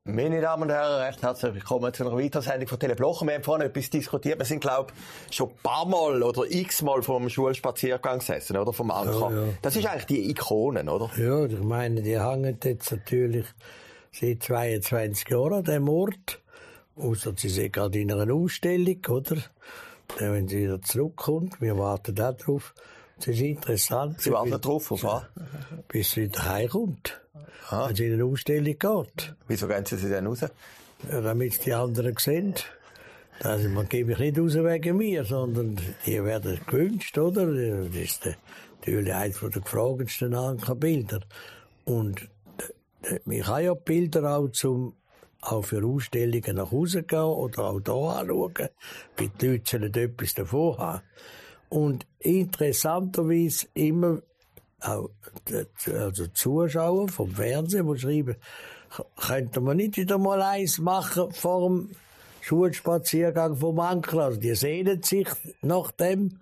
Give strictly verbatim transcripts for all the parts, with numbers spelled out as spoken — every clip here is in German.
Meine Damen und Herren, recht herzlich willkommen zu einer weiteren Sendung von Teleblocher. Wir haben vorhin etwas diskutiert. Wir sind, glaube ich, schon ein paar Mal oder x-mal vom Schulspaziergang gesessen, oder? Vom Anker. Ja, ja. Das ist eigentlich die Ikonen, oder? Ja, ich meine, die hängen jetzt natürlich seit zweiundzwanzig Jahren an diesem Ort. Ausser sie sind gerade in einer Ausstellung, oder? Dann, wenn sie wieder zurückkommt, wir warten auch drauf. Es ist interessant. Sie warten drauf, auf was? Bis sie wieder heimkommt. Ah. Wenn sie in eine Ausstellung geht. Wieso gehen Sie sie denn raus? Ja, damit die anderen sehen. Also, man gebe ich nicht raus wegen mir, sondern die werden gewünscht, oder? Das ist natürlich eines der gefragensten Ankerbilder. Und ich habe ja Bilder auch zum auch für Ausstellungen nach Hause gehen oder auch hier anschauen, weil die Leute sollen etwas davon haben. Und interessanterweise immer auch also Zuschauer vom Fernsehen, die schreiben, könnte man nicht wieder mal eins machen vor dem Schulspaziergang vom Anker. Also die sehnen sich nach dem.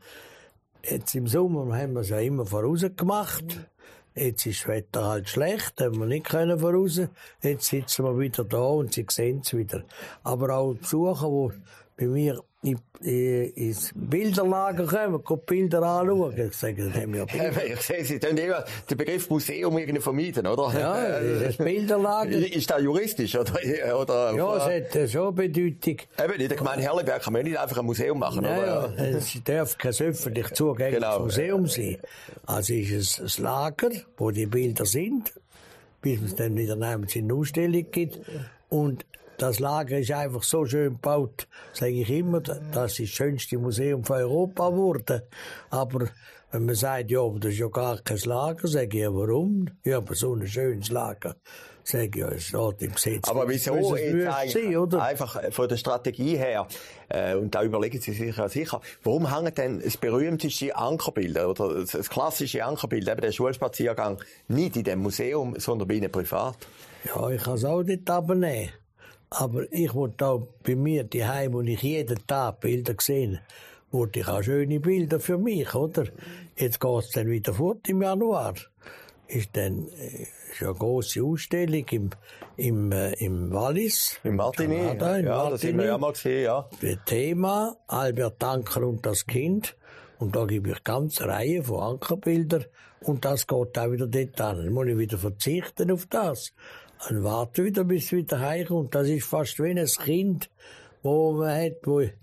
Jetzt im Sommer haben wir es ja immer voraus gemacht. Jetzt ist das Wetter halt schlecht, haben wir nicht können voraus. Jetzt sitzen wir wieder da und sie sehen es wieder. Aber auch Besucher, die bei mir in, in, ins Bilderlager kommen, die Bilder anschauen. Ich sage, das haben wir ja Bilder. Ich sehe, Sie tun immer den Begriff Museum irgendwie vermeiden, oder? Ja, das Bilderlager. Ist das juristisch, oder? oder ja, es hat schon Bedeutung. Eben, in der Gemeinde Herliberg kann man nicht einfach ein Museum machen, ja, oder? Ja, es darf kein öffentlich zugängliches genau. Museum sein. Also ist es ein Lager, wo die Bilder sind, bis es dann wieder in eine Ausstellung gibt. Und das Lager ist einfach so schön gebaut, sage ich immer, das ist das schönste Museum von Europa geworden. Aber wenn man sagt, ja, aber das ist ja gar kein Lager, sage ich, ja, warum? Ja, aber so ein schönes Lager. Sage ich, ja, es steht im Gesetz. Aber wieso jetzt eigentlich, sein, oder? Einfach von der Strategie her, äh, und da überlegen Sie sich ja sicher, warum hängt denn das berühmteste Ankerbild, oder das klassische Ankerbild, eben der Schulspaziergang, nicht in dem Museum, sondern bei Ihnen privat? Ja, ich kann es auch nicht abnehmen. Aber ich wollte auch bei mir daheim, wo ich jeden Tag Bilder gesehen wollte ich auch schöne Bilder für mich, oder? Jetzt geht's dann wieder fort im Januar. Ist dann, ist ja eine grosse Ausstellung im, im, äh, im Wallis. Im Martini. Kanada, im ja, Martini. Das haben wir ja mal gesehen, ja. Das Thema Albert Anker und das Kind. Und da gebe ich eine ganze Reihe von Ankerbildern. Und das geht auch wieder dort an. Dann muss ich wieder verzichten auf das. Dann warte wieder, bis es wieder heimkommt. Das ist fast wie ein Kind, wo man hat, wo äh,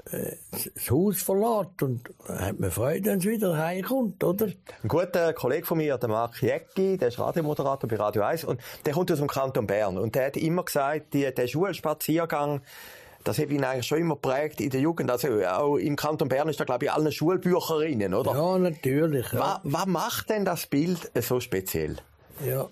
das Haus verlässt. Und dann hat man Freude, wenn es wieder heimkommt, oder? Ein guter Kollege von mir, der Marc Jäcki, der ist Radiomoderator bei Radio eins. Und der kommt aus dem Kanton Bern. Und der hat immer gesagt, die, der Schulspaziergang, das hat ihn eigentlich schon immer geprägt in der Jugend. Also auch im Kanton Bern ist da, glaube ich, allen Schulbücherinnen, oder? Ja, natürlich. Ja. Was, was macht denn das Bild so speziell? Ja,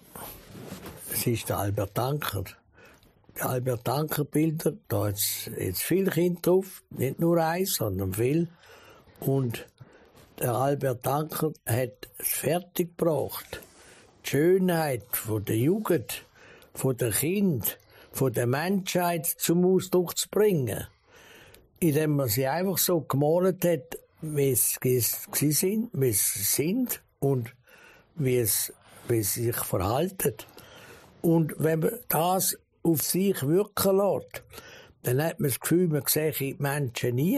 es ist der Albert Anker. Die Albert Anker Bilder, da hat es jetzt viele Kinder drauf, nicht nur eins, sondern viel. Und der Albert Anker hat es fertiggebracht, die Schönheit von der Jugend, von der Kind, von der Menschheit zum Ausdruck zu bringen. Indem man sie einfach so gemalt hat, wie es sie sind, wie es sind und wie es, wie es sich verhalten. Und wenn man das auf sich wirken lässt, dann hat man das Gefühl, man sehe die Menschen nie.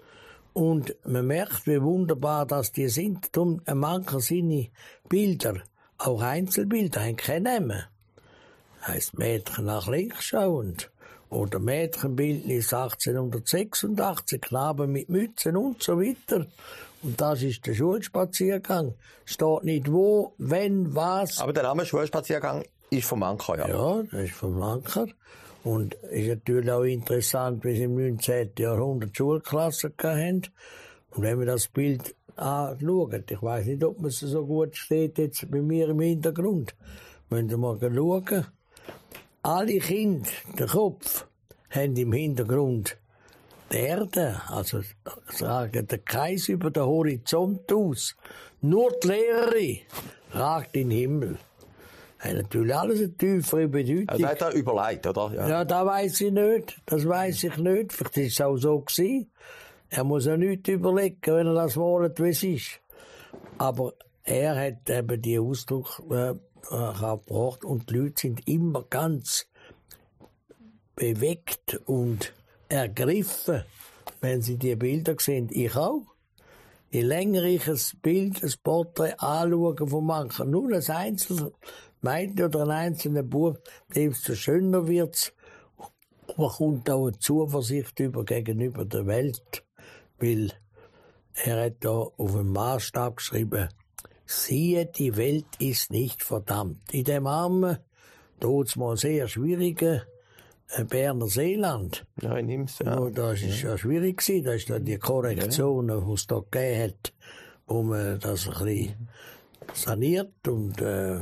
Und man merkt, wie wunderbar das die sind. Darum manche seine Bilder, auch Einzelbilder, haben keinen Namen. Heisst Mädchen nach links schauend. Oder Mädchenbildnis achtzehnhundertsechsundachtzig, Knaben mit Mützen und so weiter. Und das ist der Schulspaziergang. Steht nicht wo, wenn, was. Aber der Name Schulspaziergang ist vom Anker, ja. Ja, das ist vom Anker. Und ist natürlich auch interessant, wie sie im neunzehnten Jahrhundert Schulklassen hatten. Und wenn wir das Bild anschauen, ich weiss nicht, ob es so gut steht jetzt bei mir im Hintergrund. Wenn Sie mal schauen, alle Kinder, der Kopf, haben im Hintergrund die Erde, also sagen der Kreis über den Horizont aus. Nur die Lehrerin ragt in den Himmel. Hat natürlich alles eine tiefere Bedeutung. Also hat er überlegt, oder? Ja, ja, das weiss ich nicht. Das weiss ich nicht. Vielleicht ist es auch so gewesen. Er muss ja nichts überlegen, wenn er das malt, wie es ist. Aber er hat eben die Ausdruck äh, gebracht und die Leute sind immer ganz bewegt und ergriffen, wenn Sie die Bilder sehen. Ich auch. Je länger ich ein Bild, ein Porträt anschaue von manchen, nur ein einzelnes Mädchen oder ein einzelner Bub, desto schöner wird's. Man kommt auch eine Zuversicht über gegenüber der Welt, weil er hat da auf dem Maßstab geschrieben, siehe, die Welt ist nicht verdammt. In dem armen, dort mal sehr schwierigen Berner Seeland. Ja, ich nehm's, ja. Oh, das war ja schwierig gewesen. Das ist dann die Korrektionen, die es da gegeben hat, wo man das ein bisschen saniert und äh,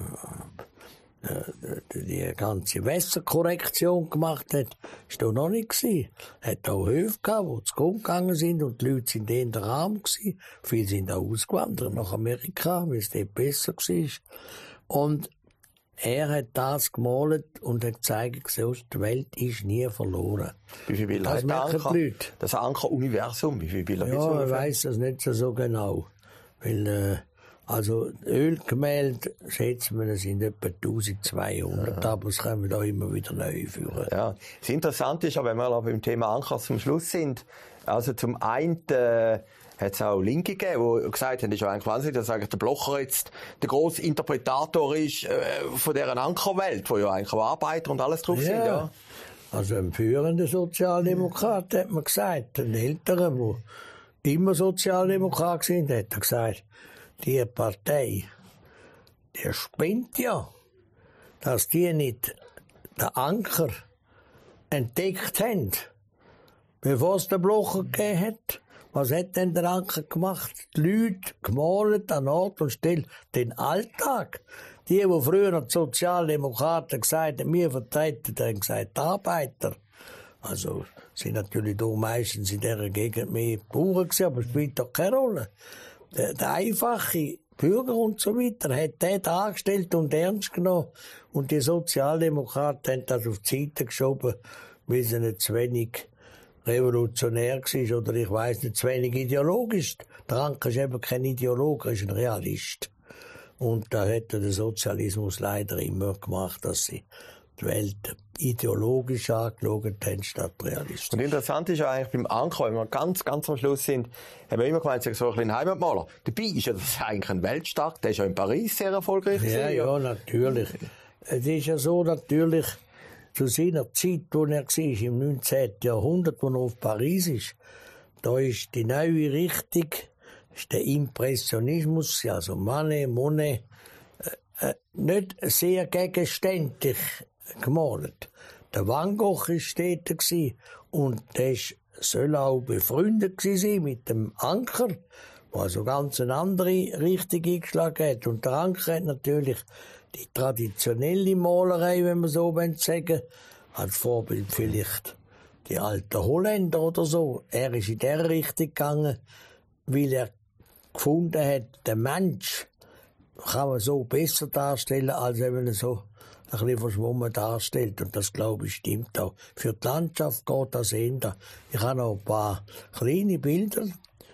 die ganze Wässerkorrektion gemacht hat. Das war da noch nicht gewesen. Es hat auch Höfe gehabt, die zu Grund gegangen sind und die Leute sind in der arm gewesen. Viele sind auch ausgewandert nach Amerika, weil es dort besser war. Und er hat das gemalt und hat gezeigt, die Welt ist nie verloren. Wie viele Bilder das hat der merken Anker? die Leute. Das Anker-Universum, wie viele Bilder Ja, gibt's ich weiss das nicht so genau. Weil, äh, also, Ölgemälde, schätzen wir, das sind etwa eintausendzweihundert, ja. Aber es können wir da immer wieder neu führen. Ja. Das Interessante ist, wenn wir aber beim Thema Anker zum Schluss sind, also zum einen, äh, hat es auch Linke gegeben, die gesagt haben, das ist ja eigentlich Wahnsinn, dass eigentlich der Blocher jetzt der grosse Interpretator ist äh, von dieser Ankerwelt, wo ja eigentlich auch Arbeiter und alles drauf ja. sind. Ja. Also ein führender Sozialdemokrat, hat man gesagt, ein älterer, der immer Sozialdemokrat war, hat er gesagt, die Partei, die spinnt ja, dass die nicht den Anker entdeckt haben, bevor es den Blocher gegeben hat. Was hat denn der Anker gemacht? Die Leute gemalt an Ort und Stelle den Alltag. Die, die früher die Sozialdemokraten gesagt haben, wir vertreten, haben gesagt, die Arbeiter. Also, sind natürlich da meistens in dieser Gegend mehr Bauern gewesen, aber es spielt doch keine Rolle. Der, der einfache Bürger und so weiter hat den dargestellt und ernst genommen. Und die Sozialdemokraten haben das auf die Seite geschoben, weil sie nicht zu wenig revolutionär war oder ich weiss nicht, zu wenig ideologisch. Der Anker ist eben kein Ideologe, er ist ein Realist. Und da hat der Sozialismus leider immer gemacht, dass sie die Welt ideologisch angeschaut haben, statt realistisch. Und interessant ist ja eigentlich beim Anker, wenn wir ganz, ganz am Schluss sind, haben wir immer gemeint, so ein bisschen Heimatmaler. Dabei ist ja das eigentlich ein Weltstark, der ist ja in Paris sehr erfolgreich. Ja, gewesen, ja, natürlich. Es ist ja so, natürlich, zu seiner Zeit, wo er war, im neunzehnten Jahrhundert, wo er auf Paris ist, da ist die neue Richtung, ist der Impressionismus, also Manet, Monet, äh, äh, nicht sehr gegenständlich gemalt. Der Van Gogh war dort und der soll auch befreundet sein mit dem Anker, der also ganz eine andere Richtung eingeschlagen hat. Und der Anker hat natürlich die traditionelle Malerei, wenn man so sagen, als Vorbild vielleicht die alten Holländer oder so. Er ist in der Richtung gegangen, weil er gefunden hat, der Mensch kann man so besser darstellen, als wenn man so ein bisschen verschwommen darstellt. Und das, glaube ich, stimmt auch. Für die Landschaft geht das ähnlich. Ich habe noch ein paar kleine Bilder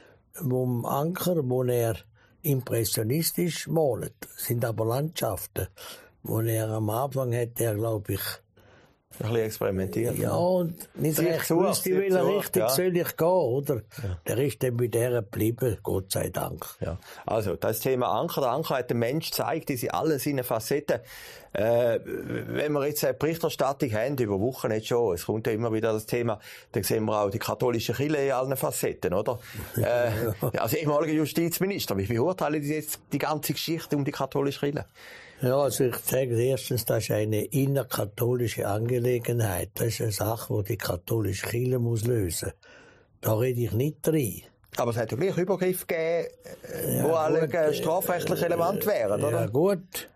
vom Anker, wo er impressionistisch malt. Das sind aber Landschaften, wo er am Anfang hat, er, glaube ich, ein bisschen experimentiert. Ja, und nicht recht gewusst, in welche Richtung ja. soll ich gehen, oder? Ja. Der ist dann bei der geblieben, Gott sei Dank. Ja. Also, das Thema Anker. Der Anker hat den Mensch gezeigt, in alle seine Facetten. Äh, wenn wir jetzt eine Berichterstattung haben, über Wochen jetzt schon, es kommt ja immer wieder das Thema, dann sehen wir auch die katholische Kirche in allen Facetten, oder? äh, ja. Als ehemaliger Justizminister, wie beurteilen Sie jetzt die ganze Geschichte um die katholische Kirche? Ja, also ich sage erstens, das ist eine innerkatholische Angelegenheit. Das ist eine Sache, die die katholische Kirche muss lösen. Da rede ich nicht rein. Aber es hat ja gleich Übergriffe gegeben, ja, wo alle äh, strafrechtlich relevant wären, oder? Ja gut,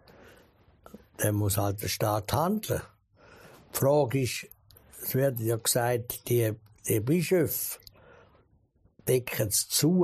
dann muss halt der Staat handeln. Die Frage ist, es wird ja gesagt, die, die Bischöfe decken es zu.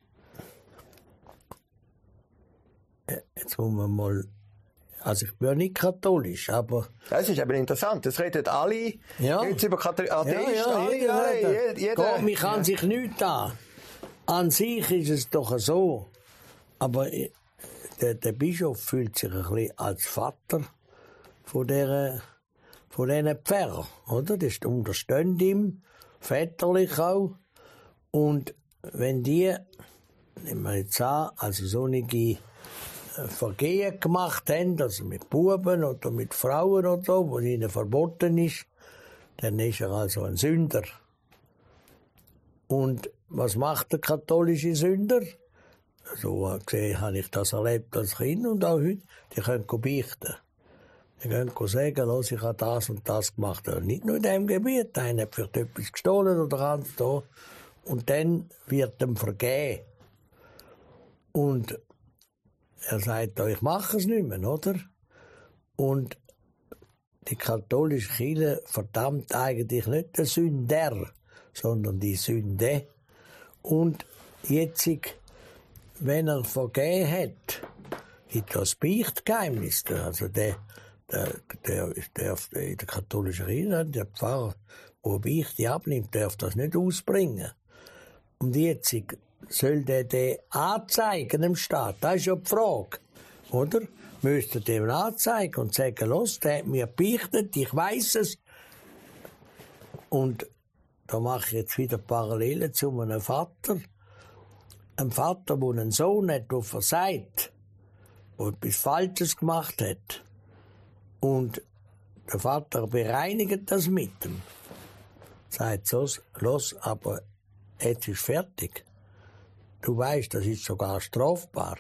Jetzt muss man mal... Also ich bin ja nicht katholisch, aber... Das ist eben interessant, das redet alle ja. jetzt über Katholiken, Atheisten, ja, ja, alle, jeder, alle, jeder. jeder. Geht mich an sich nichts an. An sich ist es doch so. Aber der, der Bischof fühlt sich ein bisschen als Vater von dieser, von diesen Pfarrern, oder? Das unterstehen ihm, väterlich auch. Und wenn die, nehmen wir jetzt an, also so einige Vergehen gemacht haben, also mit Buben oder mit Frauen oder so, was ihnen verboten ist, dann ist er also ein Sünder. Und was macht der katholische Sünder? So gesehen habe ich das erlebt als Kind und auch heute. Die können beichten. Die können sagen, los, ich habe das und das gemacht. Und nicht nur in diesem Gebiet. Einer hat vielleicht etwas gestohlen oder ganz da. Und dann wird ihm vergeben. Und er sagt, ich mache es nicht mehr, oder? Und die katholische Kirche verdammt eigentlich nicht den Sünder, sondern die Sünde. Und jetzt, wenn er vergeben hat, gibt das Beichtgeheimnis. Also der, der, der, der, in der katholischen Kirche, der Pfarrer, der Beichte abnimmt, darf das nicht ausbringen. Und jetzt soll der den anzeigen im Staat? Das ist ja die Frage, oder? Müsste dem anzeigen und sagen, los, der hat mir beichtet, ich weiss es. Und da mache ich jetzt wieder Parallelen zu einem Vater. Ein Vater, der einen Sohn hat, der versagt, der etwas Falsches gemacht hat. Und der Vater bereinigt das mit ihm. Sagt so, los, aber jetzt ist fertig. Du weißt, das ist sogar strafbar.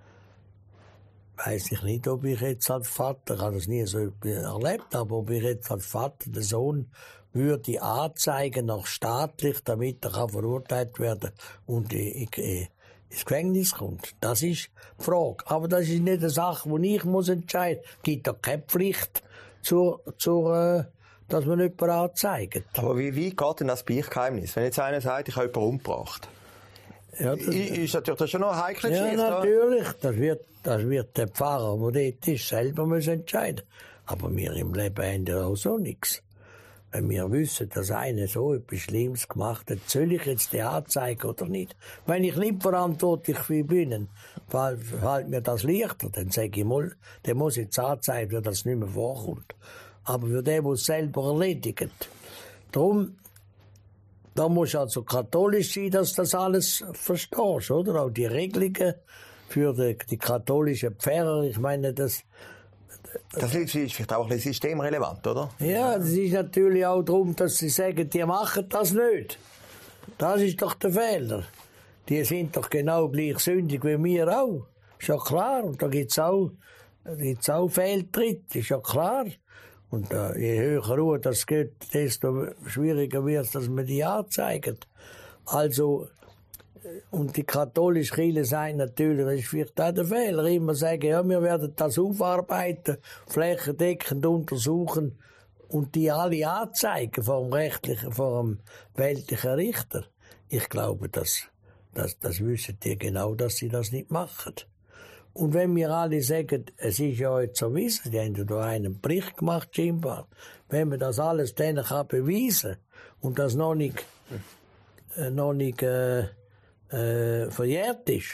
Weiss ich nicht, ob ich jetzt als Vater, ich habe das nie so erlebt, aber ob ich jetzt als Vater den Sohn würde anzeigen nach staatlich, damit er kann verurteilt werden und ins Gefängnis kommt. Das ist die Frage. Aber das ist nicht eine Sache, die ich muss entscheiden muss. Es gibt da keine Pflicht, zur, zur, äh, dass man jemanden anzeigt. Aber wie weit geht denn das Beichtgeheimnis? Wenn jetzt einer sagt, ich habe jemanden umgebracht. Ja, das, ist natürlich das schon noch eine heikle ja, Geschichte. Ja, natürlich. Das wird, das wird der Pfarrer, der dort ist, selber muss entscheiden. Aber wir im Leben haben ja auch so nichts. Wenn wir wissen, dass einer so etwas Schlimmes gemacht hat, soll ich jetzt den anzeigen oder nicht? Wenn ich nicht verantwortlich für bin, fällt mir das leichter. Dann sage ich mal, der muss jetzt anzeigen, dass das nicht mehr vorkommt. Aber für den, der es selber erledigt. Darum, da musst du also katholisch sein, dass du das alles verstehst, oder? Auch die Regelungen für die, die katholischen Pfarrer, ich meine, das... Das ist vielleicht auch ein bisschen systemrelevant, oder? Ja, das ist natürlich auch darum, dass sie sagen, die machen das nicht. Das ist doch der Fehler. Die sind doch genau gleich sündig wie wir auch. Ist ja klar. Und da gibt es auch, auch Fehltritt, ist ja klar. Und äh, je höher Ruhe das geht, desto schwieriger wird es, dass man die anzeigt. Also, und die katholische Kirche sagen natürlich, das ist vielleicht auch der Fehler, immer sagen, ja, wir werden das aufarbeiten, flächendeckend untersuchen und die alle anzeigen vor dem rechtlichen, vor dem weltlichen Richter. Ich glaube, das, das, das wissen die genau, dass sie das nicht machen. Und wenn wir alle sagen, es ist ja jetzt so wissen, die haben da einen Bericht gemacht, scheinbar, wenn man das alles denen kann beweisen und das noch nicht, äh, noch nicht, äh, äh, verjährt ist,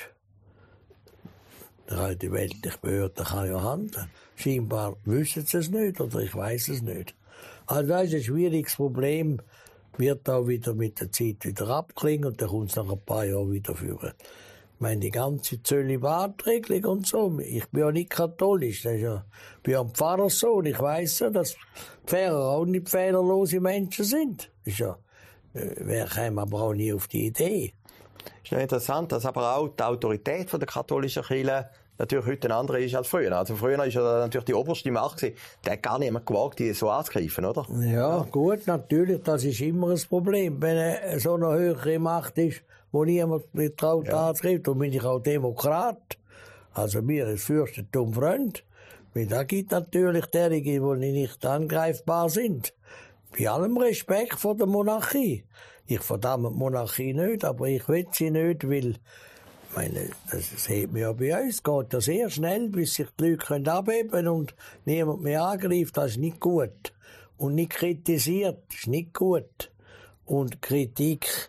dann kann die weltliche Behörde kann ja handeln. Scheinbar wissen sie es nicht, oder ich weiss es nicht. Also das ist ein schwieriges Problem, wird auch wieder mit der Zeit wieder abklingen und dann kommt es nach ein paar Jahren wieder führen. Ich meine, die ganze Zölibatregelung und so, ich bin ja nicht katholisch, das ist ja, ich bin ja ein Pfarrerssohn, ich weiss ja, dass Pfarrer auch nicht fehlerlose Menschen sind. Das ist ja, wer käme aber auch nie auf die Idee. Es ist ja interessant, dass aber auch die Autorität von der katholischen Kirche natürlich heute eine andere ist als früher. Also früher war ja natürlich die oberste Macht gewesen. Der hat gar niemand gewagt, die so anzugreifen, oder? Ja, gut, natürlich, das ist immer ein Problem, wenn so eine höhere Macht ist, wo niemand mit traut ja. anzugreifen. Da bin ich auch Demokrat. Also mir ist Fürstentum Freund. Weil da gibt natürlich derjenige, die nicht angreifbar sind. Bei allem Respekt vor der Monarchie. Ich verdamme die Monarchie nicht, aber ich will sie nicht, weil, ich meine, das sieht man ja bei uns, es geht ja sehr schnell, bis sich die Leute können abheben und niemand mehr angreift, das ist nicht gut. Und nicht kritisiert, das ist nicht gut. Und Kritik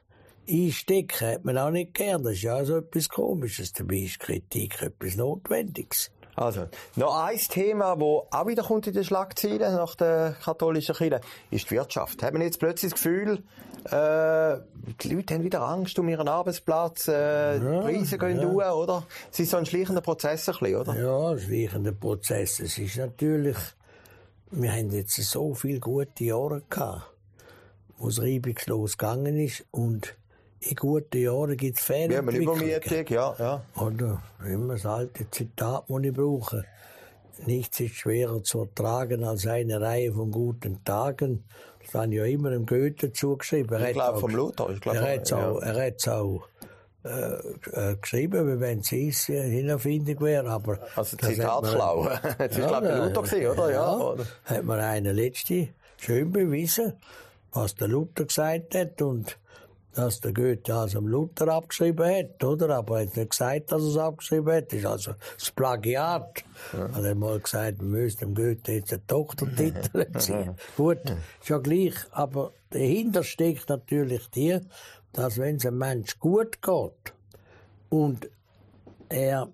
einstecken hat man auch nicht gern, das ist ja so etwas Komisches, dabei ist Kritik etwas Notwendiges. Also, noch ein Thema, das auch wieder kommt in den Schlagzeilen nach der katholischen Kirche, ist die Wirtschaft. Haben wir jetzt plötzlich das Gefühl, äh, die Leute haben wieder Angst um ihren Arbeitsplatz, äh, ja, die Preise gehen ja. hoch, oder? Es ist so ein schleichender Prozess, ein bisschen, oder? Ja, ein schleichender Prozess. Es ist natürlich, wir haben jetzt so viele gute Jahre gehabt, wo es reibungslos gegangen ist, und in guten Jahren gibt es Fehlentwicklungen. Wie Übermietung, ja, ja. Oder immer das alte Zitat, das ich brauche. Nichts ist schwerer zu ertragen als eine Reihe von guten Tagen. Das habe ich ja immer dem Goethe zugeschrieben. Ich glaube vom Luther. Ich glaub, er hat es ja. auch, er hat's auch äh, äh, geschrieben, wie wenn es ist, äh, hinterfindig wäre. Aber also Zitat klauen. Das war, glaube ich, der Luther gewesen, oder? Ja, ja. Oder? Hat mir einer letzte schön bewiesen, was der Luther gesagt hat, und dass der Goethe also am Luther abgeschrieben hat, oder? Aber er hat nicht gesagt, dass er es abgeschrieben hat. Das ist also das Plagiat. Ja. Er hat mal gesagt, wir müssen dem Goethe jetzt einen Doktortitel ziehen. Gut, ist ja gleich. Aber dahinter steckt natürlich die, dass wenn es einem Mensch gut geht und er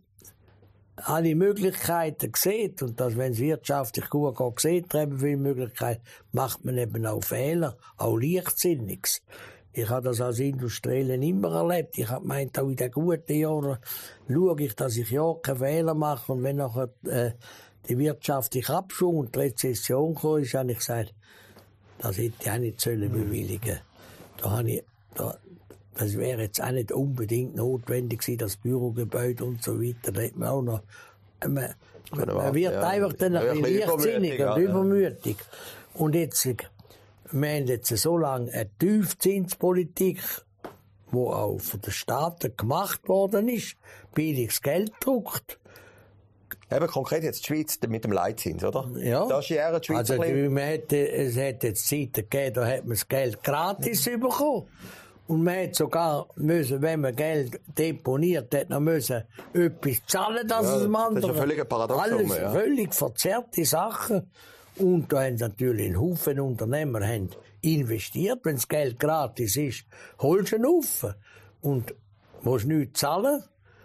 alle Möglichkeiten sieht, und dass, wenn es wirtschaftlich gut geht, sieht er eben viele Möglichkeiten, macht man eben auch Fehler, auch Leichtsinniges. Ich habe das als Industrielle immer erlebt. Ich habe gemeint, auch in den guten Jahren schaue ich, dass ich ja keine Fehler mache. Und wenn nachher äh, die wirtschaftliche Abschwung und die Rezession kam, ist, habe ich gesagt, das hätte ich auch nicht sollen bewilligen. Da habe ich, da, das wäre jetzt auch nicht unbedingt notwendig gewesen, das Bürogebäude und so weiter. Da hätte man auch noch, man, man wird ja einfach dann ein bisschen leichtsinnig und ja, übermütig. Und jetzt, wir haben jetzt so lange eine Tiefzinspolitik, die auch von den Staaten gemacht worden ist, billiges Geld druckt. Eben konkret jetzt die Schweiz mit dem Leitzins, oder? Ja. Das ist ja die Schweiz. Also, man hätte, es hätte jetzt Zeiten gegeben, da hat man das Geld gratis mhm. bekommen. Und man hätte sogar müssen, wenn man Geld deponiert hat, noch müssen etwas zahlen, dass ja, es dem anderen. Das ist ein völliger Paradox. Alles ja. völlig verzerrte Sachen. Und da haben natürlich ein Haufen Unternehmer haben investiert. Wenn das Geld gratis ist, holst du einen Haufen. Und musst nichts zahlen.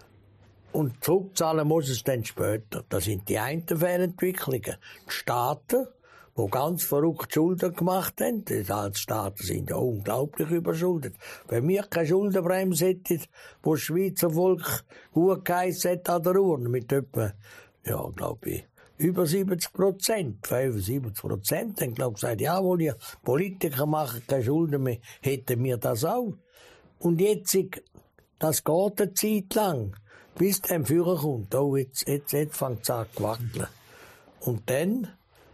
Und zurückzahlen muss es dann später. Das sind die einen Fehlentwicklungen. Die Staaten, die ganz verrückt Schulden gemacht haben. Die Staaten sind ja unglaublich überschuldet. Wenn wir keine Schuldenbremse hätten, wo das Schweizer Volk gut geheissen hat an der Urne, mit etwa, ja, glaube ich, über siebzig Prozent, fünfundsiebzig Prozent, haben, glaube ich, gesagt, jawohl, ihr Politiker machen keine Schulden mehr, hätten wir das auch. Und jetzt, das geht eine Zeit lang, bis der Führer kommt. Oh, jetzt, jetzt, jetzt fängt es an zu wackeln. Und dann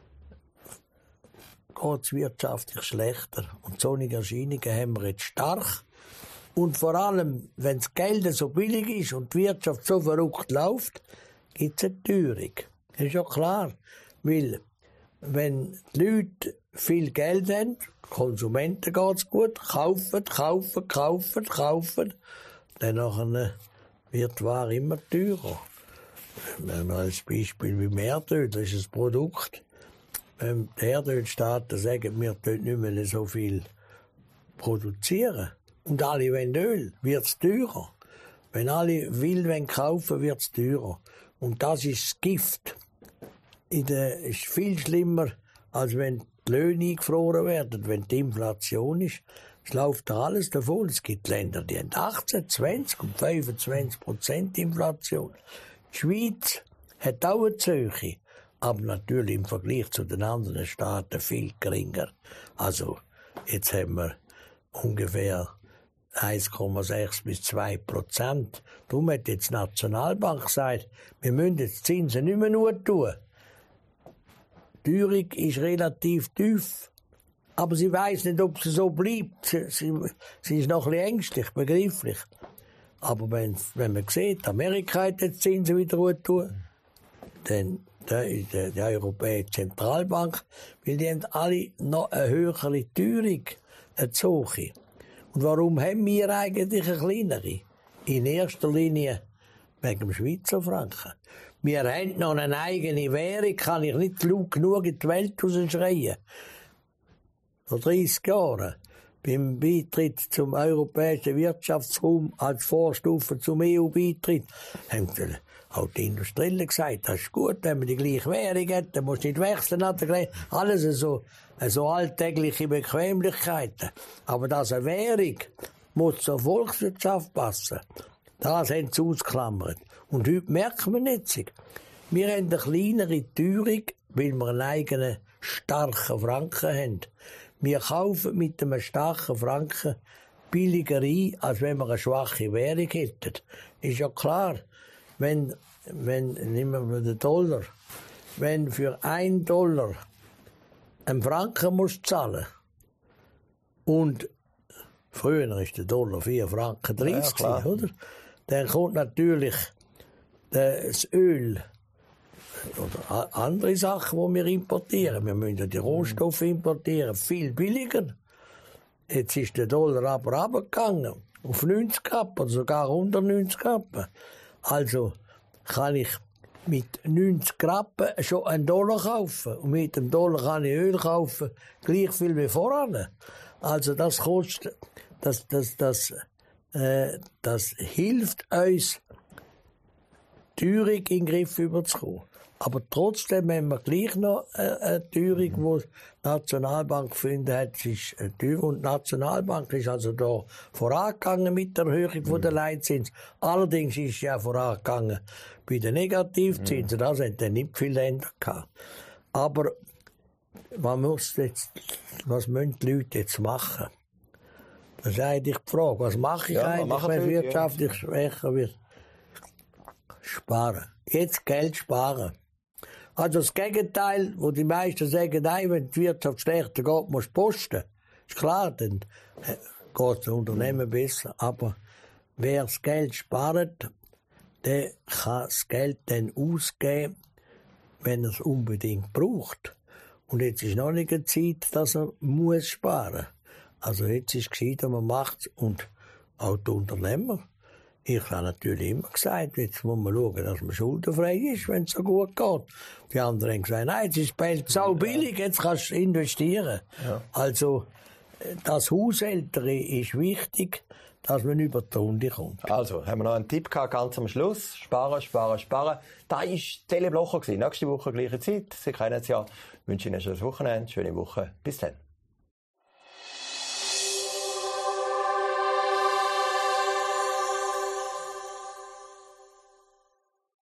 geht es wirtschaftlich schlechter. Und solche Erscheinungen haben wir jetzt stark. Und vor allem, wenn das Geld so billig ist und die Wirtschaft so verrückt läuft, gibt es eine Teuerung. Das ist ja klar. Weil, wenn die Leute viel Geld haben, Konsumenten geht's gut, kaufen, kaufen, kaufen, kaufen, dann nachher wird die Ware immer teurer. Als Beispiel wie Erdöl, das ist ein Produkt. Wenn die Erdölstaaten sagen, wir können nicht mehr so viel produzieren, und alle wollen Öl, wird es teurer. Wenn alle will kaufen, wird es teurer. Und das ist das Gift. In der, ist viel schlimmer, als wenn die Löhne eingefroren werden, wenn die Inflation ist. Es läuft da alles davon. Es gibt Länder, die haben achtzehn, zwanzig und fünfundzwanzig Prozent Inflation. Die Schweiz hat auch eine Höhe, aber natürlich im Vergleich zu den anderen Staaten viel geringer. Also, jetzt haben wir ungefähr eins Komma sechs bis zwei Prozent. Darum hat jetzt die Nationalbank gesagt, wir müssen jetzt die Zinsen nicht mehr nur tun. Die Teuerung ist relativ tief, aber sie weiss nicht, ob sie so bleibt. Sie, sie, sie ist noch ein bisschen ängstlich, begreiflich. Aber wenn, wenn man sieht, Amerika hat jetzt die Zinsen wieder gut tun, dann die, die, die Europäische Zentralbank, weil die haben alle noch eine höhere Teuerung erzogen. Und warum haben wir eigentlich eine kleinere? In erster Linie wegen dem Schweizer Franken. Wir haben noch eine eigene Währung, kann ich nicht laut genug in die Welt rausschreien. Vor dreissig Jahren, beim Beitritt zum Europäischen Wirtschaftsraum als Vorstufe zum E U-Beitritt, haben wir auch die Industriellen gesagt, das ist gut, wenn man die gleiche Währung hat, dann musst du nicht wechseln. Alles so, so alltägliche Bequemlichkeiten. Aber dass eine Währung muss zur Volkswirtschaft passen, das haben sie ausgeklammert. Und heute merkt man nicht. Wir haben eine kleinere Teuerung, weil wir einen eigenen starken Franken haben. Wir kaufen mit einem starken Franken billiger ein, als wenn wir eine schwache Währung hätten. Ist ja klar, wenn, wenn, nehmen wir den Dollar, wenn für einen Dollar ein Franken musst zahlen und früher war der Dollar vier Franken dreißig, ja, oder? Dann kommt natürlich das Öl oder andere Sachen, die wir importieren. Wir müssen die Rohstoffe importieren, viel billiger. Jetzt ist der Dollar aber runtergegangen, auf neunzig Rappen, oder sogar unter neunzig Rappen. Also kann ich mit neunzig Rappen schon einen Dollar kaufen. Und mit dem Dollar kann ich Öl kaufen, gleich viel wie voran. Also das kostet, das, das, das, äh, das hilft uns, die Teuerung in den Griff überzukommen. Aber trotzdem haben wir gleich noch eine Teuerung, wo die Nationalbank gefunden hat, ist eine Teuerung. Und die Nationalbank ist also da vorangegangen mit der Erhöhung mhm. der Leitzins. Allerdings ist sie ja vorangegangen bei den Negativzinsen. Mhm. Das haben dann nicht viele Länder gehabt. Aber man muss jetzt, was müssen die Leute jetzt machen? Das ist eigentlich die Frage. Was mache ich ja, eigentlich, wenn wirtschaftlich ja. schwächer wird? Sparen. Jetzt Geld sparen. Also das Gegenteil, wo die meisten sagen, nein, wenn die Wirtschaft schlechter geht, musst du posten. Ist klar, dann geht das Unternehmen besser. Aber wer das Geld spart, der kann das Geld dann ausgeben, wenn er es unbedingt braucht. Und jetzt ist noch nicht eine Zeit, dass er muss sparen. Also jetzt ist es gescheiter, man macht es. Und auch die Unternehmer. Ich habe natürlich immer gesagt, jetzt muss man schauen, dass man schuldenfrei ist, wenn es so gut geht. Die anderen haben gesagt, nein, jetzt ist das Geld so billig, jetzt kannst du investieren. Ja. Also, das Haushältere ist wichtig, dass man über die Runde kommt. Also, haben wir noch einen Tipp gehabt, ganz am Schluss. Sparen, sparen, sparen. Da war Tele Blocher. Nächste Woche gleiche Zeit. Sie kennen es ja. Ich wünsche Ihnen ein schönes Wochenende, schöne Woche. Bis dann.